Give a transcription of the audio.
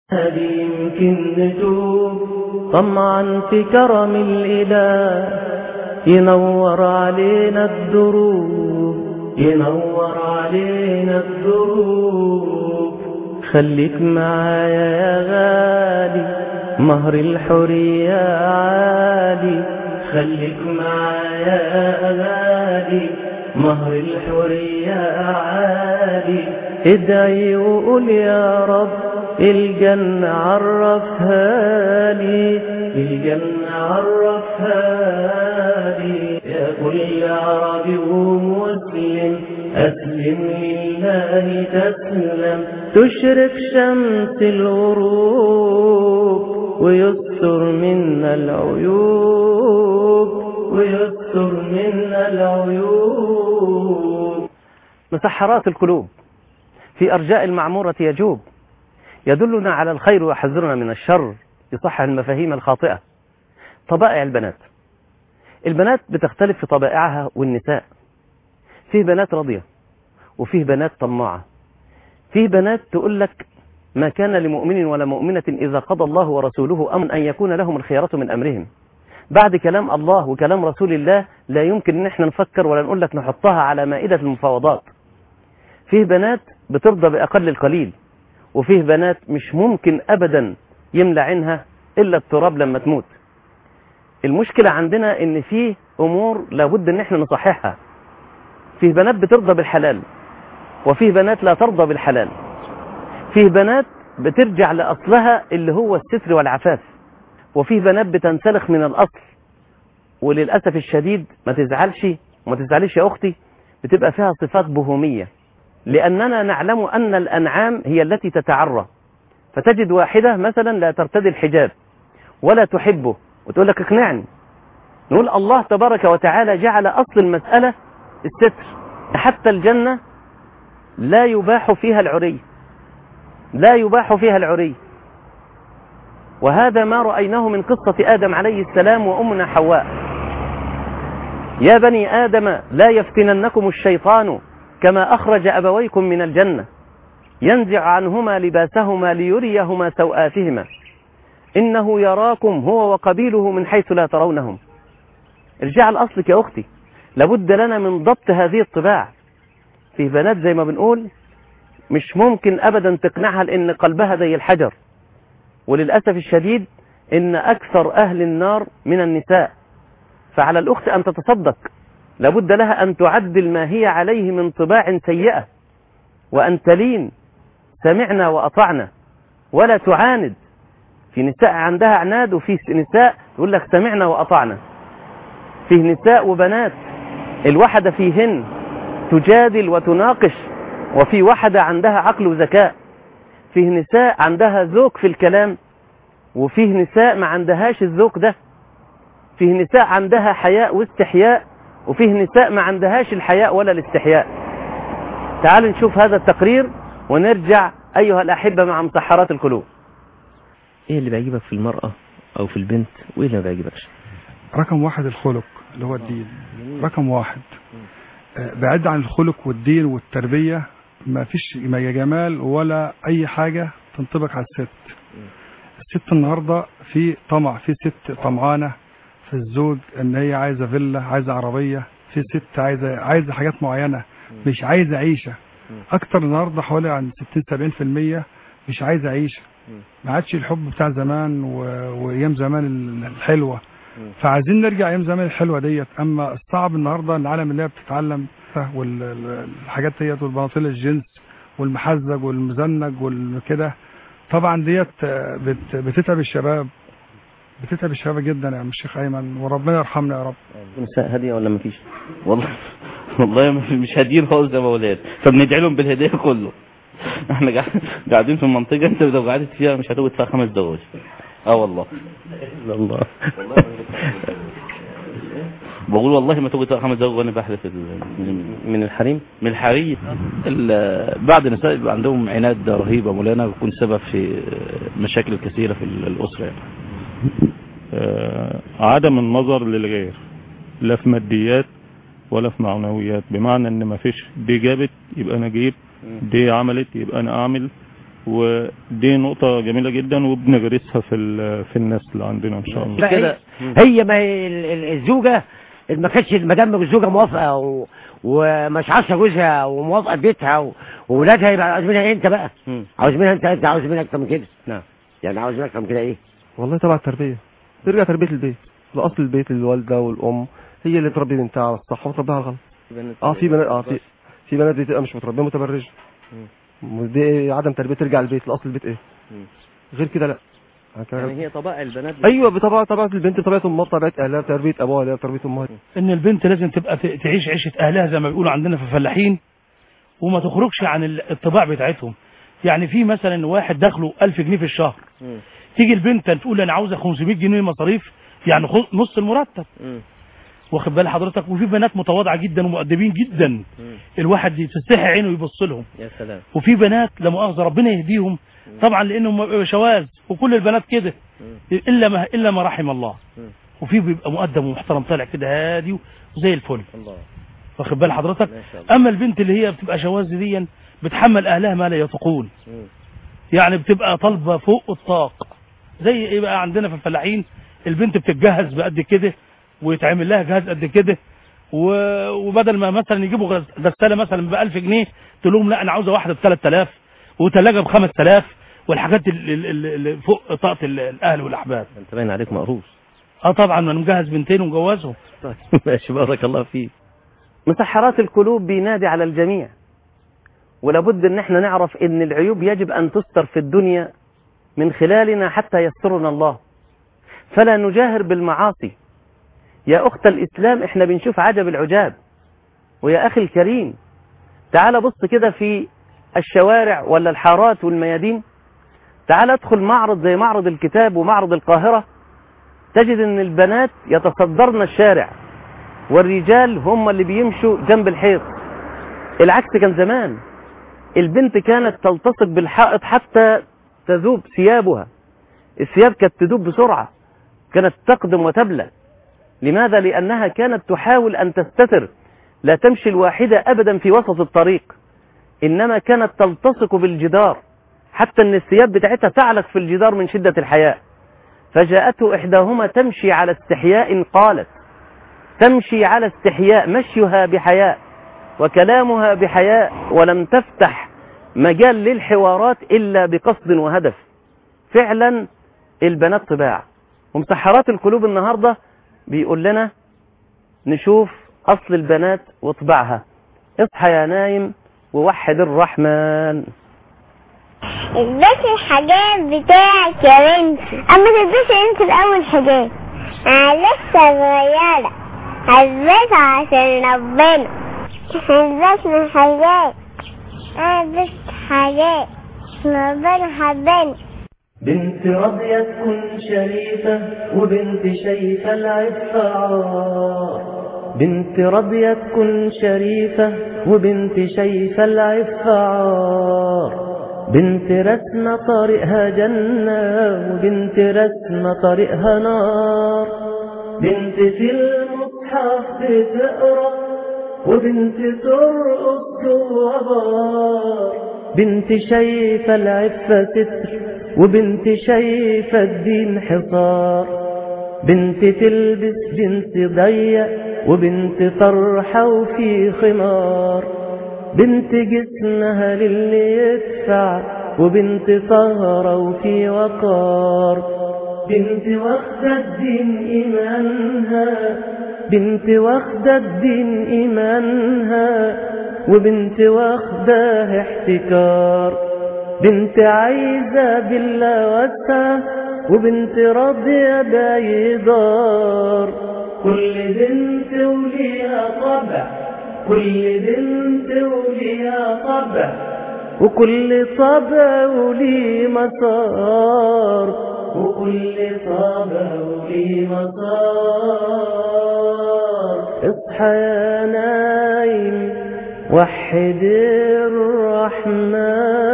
هذه يمكن نتوب طمعا في كرم الإله، ينور علينا الدروب، ينور علينا الدروب. خليك معايا يا غالي، مهر الحرية عالي. خليك معايا يا غالي، مهر الحرية عالي. ادعي وقول يا رب الجنة عرفها لي، الجنة عرفها لي. يا كل عربي ومسلم أسلم لله تسلم، تشرق شمس الغروب ويستر منا العيوب، ويستر منا العيوب. مسحرات القلوب في أرجاء المعمورة يجوب، يدلنا على الخير ويحذرنا من الشر، يصحح المفاهيم الخاطئة. طبائع البنات بتختلف في طبائعها والنساء. فيه بنات راضية وفيه بنات طماعة. فيه بنات تقول لك ما كان لمؤمن ولا مؤمنة إذا قضى الله ورسوله أمرا أن يكون لهم الخيرة من أمرهم. بعد كلام الله وكلام رسول الله لا يمكن ان احنا نفكر ولا نقول لك نحطها على مائدة المفاوضات. فيه بنات بترضى بأقل القليل، وفيه بنات مش ممكن أبدا يملى عينها إلا التراب لما تموت. المشكلة عندنا ان فيه أمور لابد ان احنا نصححها. فيه بنات بترضى بالحلال، وفيه بنات لا ترضى بالحلال. فيه بنات بترجع لأصلها اللي هو الستر والعفاف، وفيه بنات بتنسلخ من الأصل. وللأسف الشديد ما تزعلش وما تزعلش يا أختي، بتبقى فيها صفات بهومية، لأننا نعلم أن الأنعام هي التي تتعرى. فتجد واحدة مثلا لا ترتدي الحجاب ولا تحبه وتقول لك اقنعني. نقول الله تبارك وتعالى جعل أصل المسألة الستر. حتى الجنة لا يباح فيها العري، لا يباح فيها العري. وهذا ما رأيناه من قصة آدم عليه السلام وأمنا حواء. يا بني آدم لا يفتننكم الشيطان كما أخرج أبويكم من الجنة ينزع عنهما لباسهما ليريهما سوآتهما إنه يراكم هو وقبيله من حيث لا ترونهم. ارجع لأصلك يا أختي، لابد لنا من ضبط هذه الطباع. في بنات زي ما بنقول مش ممكن أبدا تقنعها لأن قلبها زي الحجر. وللأسف الشديد إن أكثر أهل النار من النساء. فعلى الأخت أن تتصدق، لابد لها أن تعدل ما هي عليه من طباع سيئة، وأن تلين سمعنا وأطعنا ولا تعاند. في نساء عندها عناد، وفي نساء يقول لك سمعنا وأطعنا. فيه نساء وبنات الواحدة فيهن تجادل وتناقش، وفي واحدة عندها عقل وذكاء. فيه نساء عندها ذوق في الكلام، وفيه نساء ما عندهاش الذوق ده. فيه نساء عندها حياء واستحياء، وفيه نساء ما عندهاش الحياء ولا الاستحياء. تعال نشوف هذا التقرير ونرجع أيها الأحبة مع مسحرات القلوب. ايه اللي بيعجبك في المرأة او في البنت، وايه اللي ما بيعجبكش؟ رقم واحد الخلق اللي هو الدين. رقم واحد بعد عن الخلق والدين والتربية ما فيش ما جمال ولا اي حاجة تنطبق على الست. الست النهاردة في طمع، في ست طمعانة في الزوج ان هي عايزة فيلا، عايزة عربية. في ست عايزة حاجات معينة، مش عايزة عيشة. اكتر النهاردة حوالي عن 60-70% مش عايزة عيشة. ما عادش الحب بتاع زمان وايام زمان الحلوة. فعايزين نرجع ايام زمان الحلوة ديت. اما الصعب النهاردة العالم اللي هي بتتعلم والحاجات ديت والبناطيل الجنس والمحزج والمزنج والكده، طبعا ديت بتتعب الشباب، بتتعب الشباب جدا يا الشيخ ايمن، وربنا يرحمنا يا رب. نساء هادية ولا مفيش؟ والله مش هاديين خالص يا اولاد، فبندعي لهم بالهدايه كله. احنا قاعدين في المنطقه انت لو قعدت فيها مش هتقعد فيها 5 دقايق. والله والله بقول والله ما تقعد فيها 5 دقايق وانا بحلف من الحريم. من الحريم. بعض النساء بيبقى عندهم عناد رهيبه مولانا، ويكون سبب في مشاكل كثيره في الاسره يعني. عدم النظر للغير، لا في ماديات ولا في معنويات. بمعنى ان ما فيش دي جابت يبقى انا اجيب، دي عملت يبقى انا اعمل. ودي نقطة جميلة جدا وبنغرسها في النسل عندنا ان شاء الله. كده هي ما هي الزوجة ما كانتش المدام الزوجة موافقة ومش عارفة جوزها وموافقة بيتها وولادها، يبقى عاوز منها انت بقى. عاوز منها انت عاوز منها اكتر من كده. نعم. يعني عاوز منها اكتر من كده ايه؟ والله تبع التربية، ترجع تربية البيت، لأصل البيت الوالدة والأم هي اللي تربي بنتها على الصح وتربيها على الغلط. في بنات في بنات بتبقى مش متربية متبرجة، ودي عدم تربية، ترجع البيت لأصل البيت ايه؟ غير كده لا. يعني هي طبائع البنات ايوه طبيعة البنت، طبيعة امها، طبيعة اهلها، تربية ابوها، تربية امها. ان البنت لازم تبقى تعيش عيشة اهلها زي ما بيقولوا عندنا في الفلاحين، وما تخرجش عن الطباع بتاعتهم. يعني في مثلا واحد دخله 1000 جنيه في الشهر، تيجي البنت تقول انا عاوزه 500 جنيه مصاريف، يعني نص المرتب. واخد بال حضرتك؟ وفي بنات متواضعه جدا ومؤدبين جدا، الواحد تستحي عينه يبص لهم. يا سلام. وفي بنات لا مؤاخذه ربنا يهديهم طبعا لانهم شواذ، وكل البنات كده الا ما رحم الله. وفي بيبقى مؤدب ومحترم طالع كده هادي وزي الفل. الله. واخد بال حضرتك؟ اما البنت اللي هي بتبقى شواذ دي بتحمل اهلها ما لا يطيقون، يعني بتبقى طالبه فوق الطاق. زي ايه بقى عندنا في الفلاحين؟ البنت بتتجهز بقد كده ويتعمل لها جهاز قد كده، وبدل ما مثلا يجيبوا غساله مثلا ب 1000 جنيه تقول لهم لا انا عاوزه واحده ب 3000 وثلاجه ب 5000 والحاجات اللي فوق طاقه الاهل والاحباب. انت باين عليك مقروص. طبعا انا مجهز بنتين ومجوزهم. ماشي، بارك الله فيك. مسحرات القلوب بينادي على الجميع، ولابد ان احنا نعرف ان العيوب يجب ان تستر في الدنيا من خلالنا حتى يسترنا الله، فلا نجاهر بالمعاصي. يا اخت الاسلام احنا بنشوف عجب العجاب. ويا اخي الكريم تعال بص كده في الشوارع ولا الحارات والميادين، تعال ادخل معرض زي معرض الكتاب ومعرض القاهرة، تجد ان البنات يتصدرن الشارع والرجال هم اللي بيمشوا جنب الحيط. العكس كان زمان، البنت كانت تلتصق بالحائط حتى تذوب ثيابها، الثياب كانت تذوب بسرعة، كانت تقدم وتبلى. لماذا؟ لأنها كانت تحاول أن تستتر، لا تمشي الواحدة أبدا في وسط الطريق، إنما كانت تلتصق بالجدار حتى أن الثياب بتاعتها تعلق في الجدار من شدة الحياء. فجاءته إحداهما تمشي على استحياء، قالت تمشي على استحياء، مشيها بحياء وكلامها بحياء، ولم تفتح مجال للحوارات إلا بقصد وهدف. فعلا البنات طباع. ومسحرات القلوب النهاردة بيقول لنا نشوف أصل البنات وطباعها. اصحى يا نايم ووحد الرحمن. البسي الحجاب بتاعك يا بنتي، اما تلبسي انت الاول حجاب. انا لسه صغيرة هلبسها عشان ربنا. هلبسنا حجاب، انا لبست حجاب ربنا حباني. بنت راضية تكون شريفة وبنت شايفة العفة عار. بنت راضية تكون شريفة وبنت شايفة العفة عار. بنت رسمة طريقها جنة وبنت رسمة طريقها نار. بنت في المصحف بتقرأ وبنت ترقص جوا بار. بنت شايفة العفة ستر وبنت شايفة الدين حصار. بنت تلبس جنس ضيق وبنت طرحة وفي خمار. بنت جسمها للي يدفع وبنت طهرة وفي وقار. بنت واخدة الدين إيمانها، بنت واخدة الدين إيمانها وبنت واخداه احتكار. بنت عايزة بالله واسعة وبنت راضية بايدار. كل بنت وليها طبع، كل بنت وليها طبع، وكل طبع وليه مسار، وكل طبع وليه مسار. اصحى يا نايم وحد الرحمن.